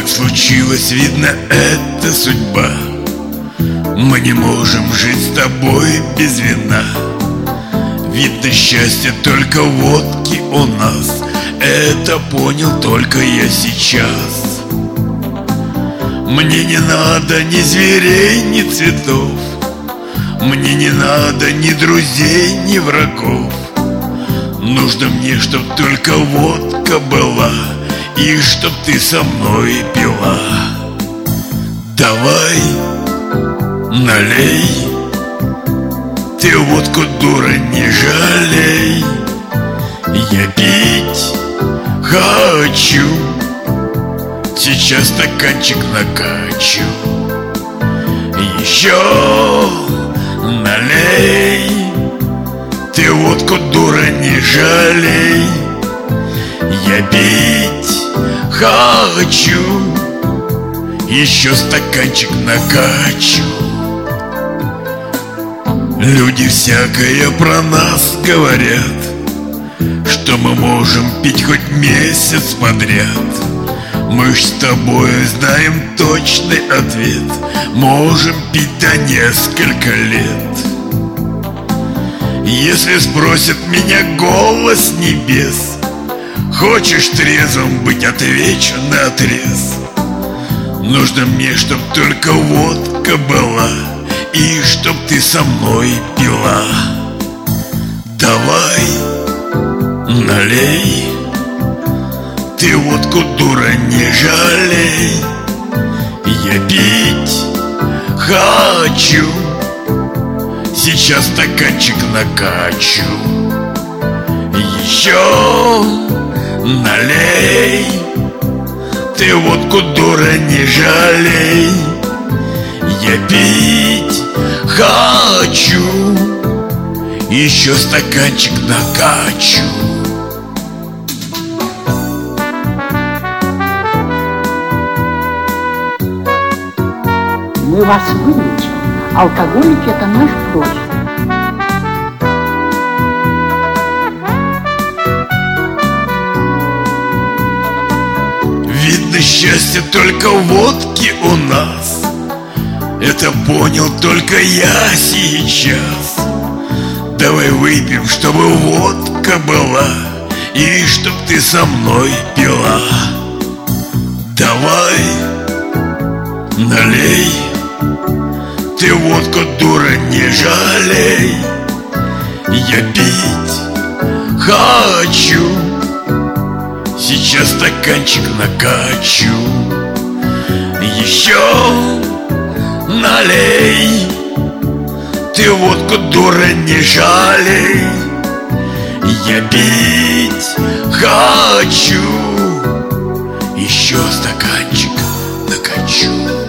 Так случилось, видно, это судьба. Мы не можем жить с тобой без вина. Видно, счастье только в водке у нас. Это понял только я сейчас. Мне не надо ни зверей, ни цветов. Мне не надо ни друзей, ни врагов. Нужно мне, чтоб только водка была, и чтоб ты со мной пила. Давай, налей, ты водку, дура, не жалей. Я пить хочу, сейчас стаканчик накачу. Еще налей, ты водку, дура, не жалей. Я пить хочу, еще стаканчик накачу. Люди всякое про нас говорят, что мы можем пить хоть месяц подряд. Мы ж с тобой знаем точный ответ: можем пить до несколько лет. Если спросит меня голос небес: хочешь трезвым быть? Отвечу наотрез: нужно мне, чтоб только водка была, и чтоб ты со мной пила. Давай, налей, ты водку, дура, не жалей. Я пить хочу, сейчас стаканчик накачу. Еще налей, ты водку, дура, не жалей. Я пить хочу, еще стаканчик накачу. Мы вас вылечим. Алкоголики — это наш профиль. Видно, счастье только в водке у нас. Это понял только я сейчас. Давай выпьем, чтобы водка была, и чтоб ты со мной пила. Давай, налей, ты водку, дура, не жалей. Я пить хочу, сейчас стаканчик накачу. Еще налей, ты водку, дура, не жалей. Я пить хочу, еще стаканчик накачу.